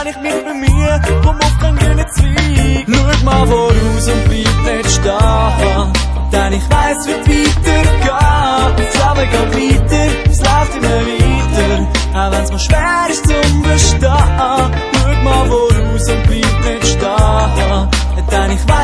ich mich bemühe, komm auf keinen grünen Zweig. Schau mal voraus und bleib nicht stehen, denn ich weiss, wird weitergehen. Das Leben geht weiter, es läuft immer weiter, auch wenn's mal schwer ist zum Bestehen. Schau mal voraus und bleib nicht stehen, denn ich weiss,